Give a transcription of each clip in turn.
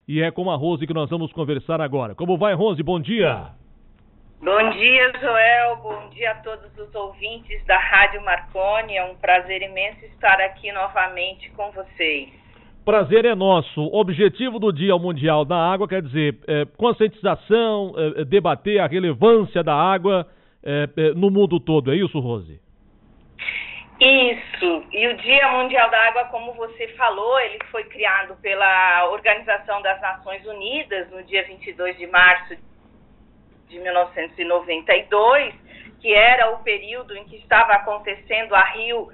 e é com a Rose que nós vamos conversar agora. Como vai, Rose? Bom dia. Bom dia, Joel. Bom dia a todos os ouvintes da Rádio Marconi. É um prazer imenso estar aqui novamente com vocês. Prazer é nosso. O objetivo do Dia Mundial da Água, quer dizer, conscientização, debater a relevância da água no mundo todo. É isso, Rose? Isso. E o Dia Mundial da Água, como você falou, ele foi criado pela Organização das Nações Unidas no dia 22 de março de 1992, que era o período em que estava acontecendo a Rio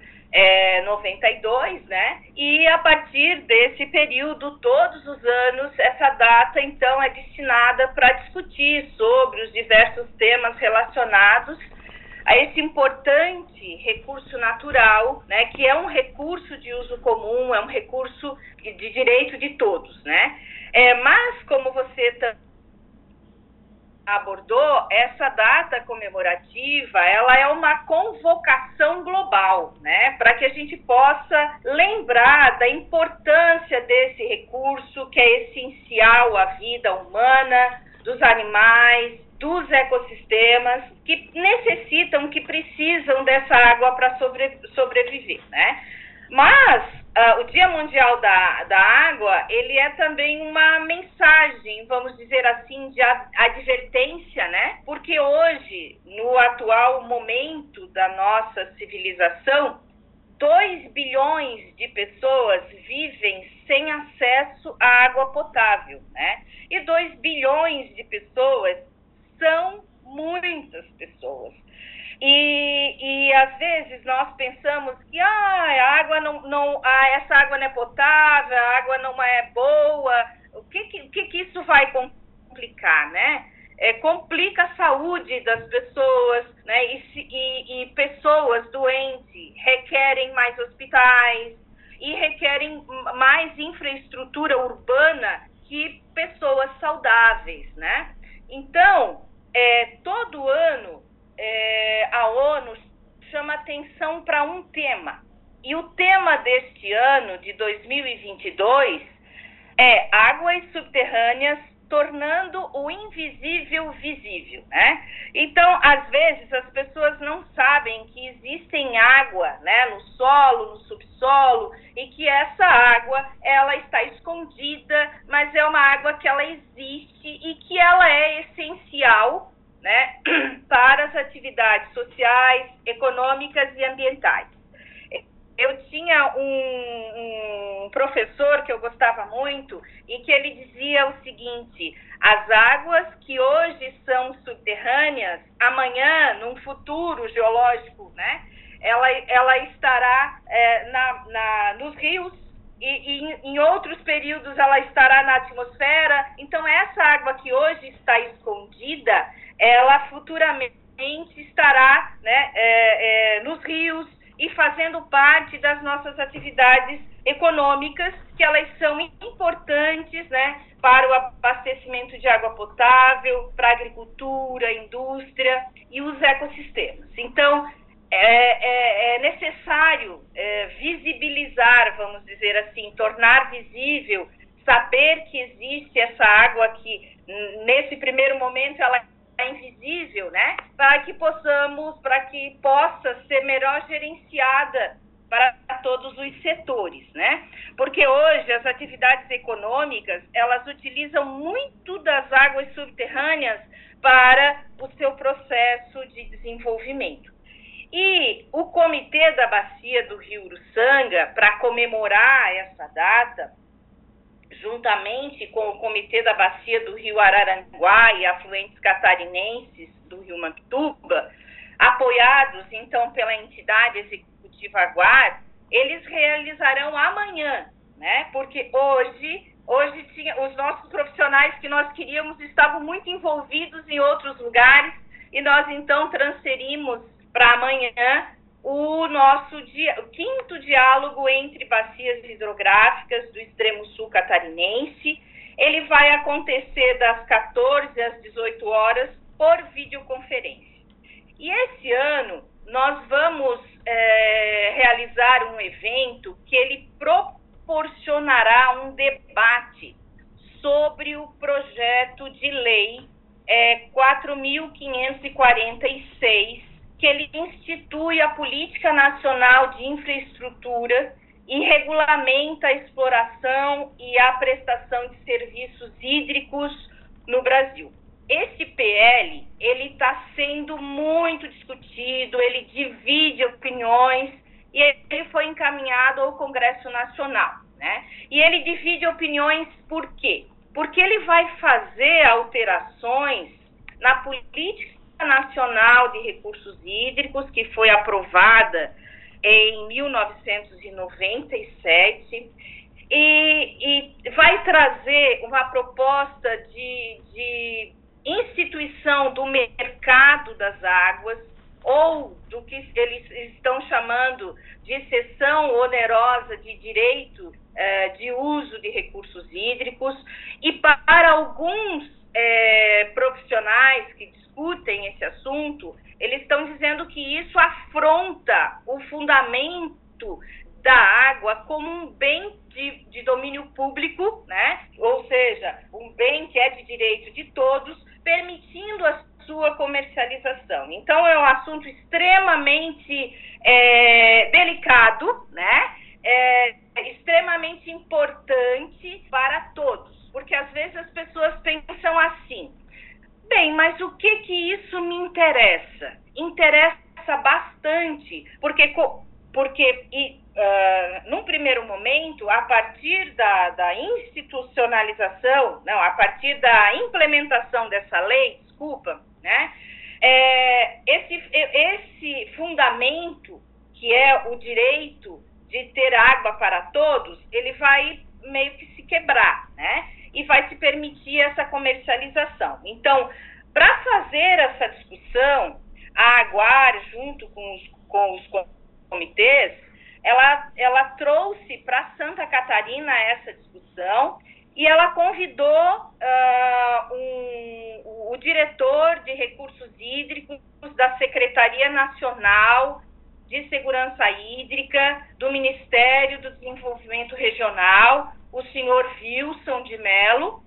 92, né? E a partir desse período, todos os anos, essa data, então, é destinada para discutir sobre os diversos temas relacionados a esse importante recurso natural, né? Que é um recurso de uso comum, é um recurso de direito de todos, né? Mas, como você também abordou, essa data comemorativa, ela é uma convocação global, né, para que a gente possa lembrar da importância desse recurso que é essencial à vida humana, dos animais, dos ecossistemas, que necessitam, que precisam dessa água para sobreviver, né? Mas o Dia Mundial da Água, ele é também uma mensagem, vamos dizer assim, de advertência, né? Porque hoje, no atual momento da nossa civilização, 2 bilhões de pessoas vivem sem acesso à água potável, né? E 2 bilhões de pessoas são muitas pessoas. E às vezes nós pensamos que a água essa água não é potável, a água não é boa. O que isso vai complicar, né? Complica a saúde das pessoas, né? E pessoas doentes requerem mais hospitais e requerem mais infraestrutura urbana que pessoas saudáveis, né? Então, todo ano a ONU chama atenção para um tema. E o tema deste ano, de 2022, é águas subterrâneas tornando o invisível visível, né? Então, às vezes, as pessoas não sabem que existem água, né, no solo, no subsolo, e que essa água, ela está escondida, mas é uma água que ela existe e que ela é essencial, né, para as atividades sociais, econômicas e ambientais. Eu tinha um professor que eu gostava muito e que ele dizia o seguinte: as águas que hoje são subterrâneas, amanhã, num futuro geológico, né, ela estará nos rios e em outros períodos ela estará na atmosfera. Então, essa água que hoje está escondida, ela futuramente estará, né, nos rios e fazendo parte das nossas atividades econômicas, que elas são importantes, né, para o abastecimento de água potável, para a agricultura, indústria e os ecossistemas. Então, é necessário visibilizar, vamos dizer assim, tornar visível, saber que existe essa água que, nesse primeiro momento, ela é invisível, né? Para que possa ser melhor gerenciada para todos os setores, né? Porque hoje as atividades econômicas, elas utilizam muito das águas subterrâneas para o seu processo de desenvolvimento. E o Comitê da Bacia do Rio Uruçanga, para comemorar essa data, juntamente com o Comitê da Bacia do Rio Araranguá e afluentes catarinenses do Rio Mampituba, apoiados, então, pela entidade executiva AGUAR, eles realizarão amanhã, né? Porque hoje os nossos profissionais que nós queríamos estavam muito envolvidos em outros lugares e nós, então, transferimos para amanhã o nosso o 5º diálogo entre bacias hidrográficas do extremo sul catarinense. Ele vai acontecer das 14 às 18 horas por videoconferência. E esse ano nós vamos realizar um evento que ele proporcionará um debate sobre o projeto de lei 4.546, que ele institui a Política Nacional de Infraestrutura e regulamenta a exploração e a prestação de serviços hídricos no Brasil. Esse PL, ele está sendo muito discutido, ele divide opiniões e ele foi encaminhado ao Congresso Nacional, né? E ele divide opiniões por quê? Porque ele vai fazer alterações na Política Nacional de Recursos Hídricos, que foi aprovada em 1997, e vai trazer uma proposta de instituição do mercado das águas, ou do que eles estão chamando de cessão onerosa de direito de uso de recursos hídricos, e para alguns profissionais que discutem esse assunto, eles estão dizendo que isso afronta o fundamento da água como um bem de domínio público, né? Ou seja, um bem que é de direito de todos, permitindo a sua comercialização. Então, é um assunto extremamente delicado, né? Extremamente importante para todos, porque às vezes as pessoas pensam assim: bem, mas o que isso me interessa? Interessa bastante, porque num primeiro momento, a partir da institucionalização, não, a partir da implementação dessa lei, né? Esse fundamento, que é o direito de ter água para todos, ele vai meio que se quebrar, né? E vai se permitir essa comercialização. Então, para fazer essa discussão, a Aguar, junto com os comitês, ela trouxe para Santa Catarina essa discussão e ela convidou o diretor de recursos hídricos da Secretaria Nacional de Segurança Hídrica do Ministério do Desenvolvimento Regional, o senhor Wilson de Mello,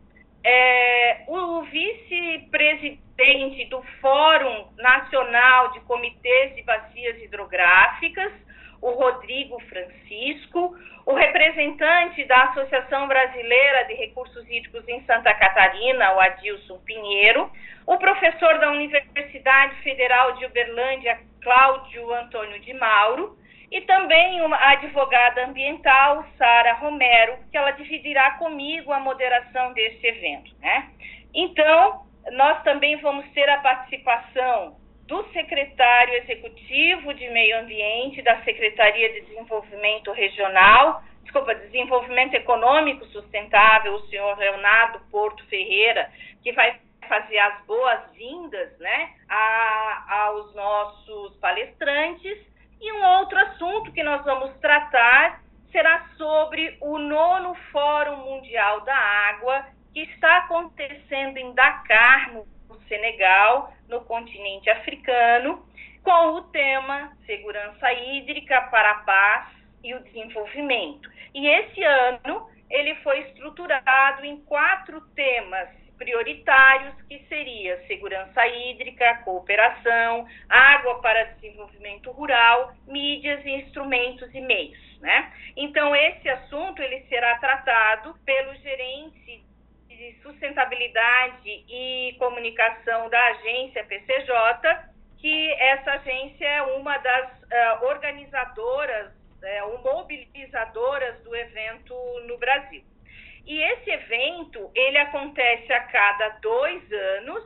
o vice-presidente do Fórum Nacional de Comitês de Bacias Hidrográficas, o Rodrigo Francisco, o representante da Associação Brasileira de Recursos Hídricos em Santa Catarina, o Adilson Pinheiro, o professor da Universidade Federal de Uberlândia, Cláudio Antônio de Mauro, e também uma advogada ambiental, Sara Romero, que ela dividirá comigo a moderação deste evento, né? Então, nós também vamos ter a participação do secretário executivo de Meio Ambiente da Secretaria de Desenvolvimento Desenvolvimento Econômico Sustentável, o senhor Leonardo Porto Ferreira, que vai fazer as boas-vindas, né, aos nossos palestrantes. E um outro assunto que nós vamos tratar será sobre o 9º Fórum Mundial da Água, que está acontecendo em Dakar, no Senegal, no continente africano, com o tema Segurança Hídrica para a Paz e o Desenvolvimento. E esse ano ele foi estruturado em 4 temas prioritários, que seria segurança hídrica, cooperação, água para desenvolvimento rural, mídias e instrumentos e meios, né? Então, esse assunto ele será tratado pelo gerente de sustentabilidade e comunicação da agência PCJ, que essa agência é uma das organizadoras, mobilizadoras do evento no Brasil. E esse evento, ele acontece a cada 2 anos.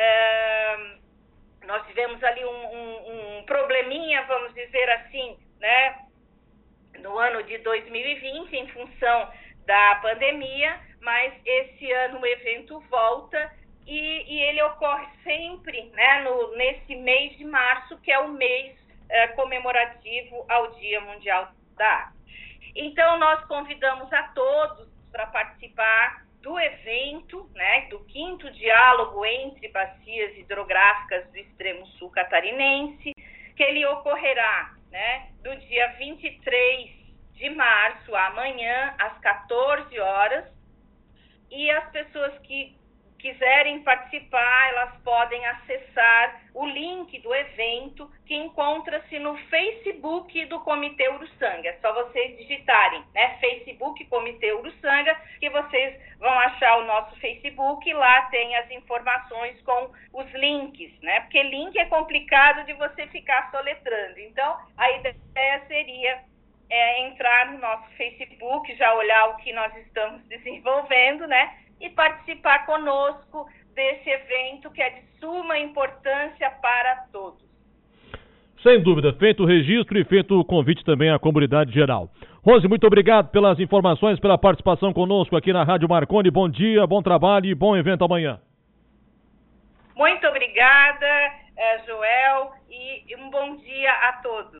Nós tivemos ali um probleminha, vamos dizer assim, né, no ano de 2020, em função da pandemia, mas esse ano o evento volta e ele ocorre sempre, né, nesse mês de março, que é o mês comemorativo ao Dia Mundial da Água. Então, nós convidamos a todos para participar do evento, né, do 5º Diálogo entre Bacias Hidrográficas do Extremo Sul Catarinense, que ele ocorrerá, né, do dia 23 de março, amanhã, às 14 horas, e as pessoas que quiserem participar, elas podem acessar o link do evento, que encontra-se no Facebook do Comitê Uruçanga. É só vocês digitarem, né, Facebook Comitê Uruçanga, que vocês vão achar o nosso Facebook, e lá tem as informações com os links, né, porque link é complicado de você ficar soletrando. Então, a ideia seria entrar no nosso Facebook, já olhar o que nós estamos desenvolvendo, né, e participar conosco desse evento que é de suma importância para todos. Sem dúvida, feito o registro e feito o convite também à comunidade geral. Rose, muito obrigado pelas informações, pela participação conosco aqui na Rádio Marconi. Bom dia, bom trabalho e bom evento amanhã. Muito obrigada, Joel, e um bom dia a todos.